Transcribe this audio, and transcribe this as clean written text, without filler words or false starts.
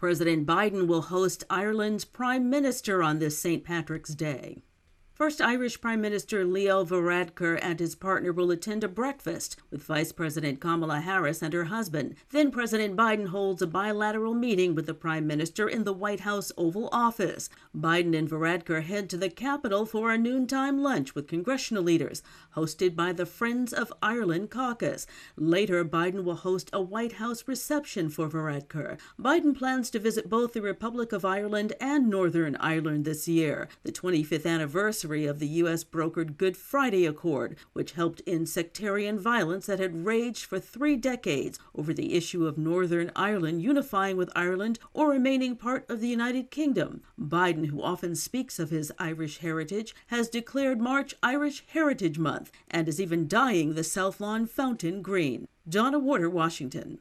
President Biden will host Ireland's Prime Minister on this St. Patrick's Day. First, Irish Prime Minister Leo Varadkar and his partner will attend a breakfast with Vice President Kamala Harris and her husband. Then President Biden holds a bilateral meeting with the Prime Minister in the White House Oval Office. Biden and Varadkar head to the Capitol for a noontime lunch with congressional leaders, hosted by the Friends of Ireland caucus. Later, Biden will host a White House reception for Varadkar. Biden plans to visit both the Republic of Ireland and Northern Ireland this year, the 25th anniversary of the U.S.-brokered Good Friday Accord, which helped end sectarian violence that had raged for 3 decades over the issue of Northern Ireland unifying with Ireland or remaining part of the United Kingdom. Biden, who often speaks of his Irish heritage, has declared March Irish Heritage Month and is even dyeing the South Lawn fountain green. Donna Warder, Washington.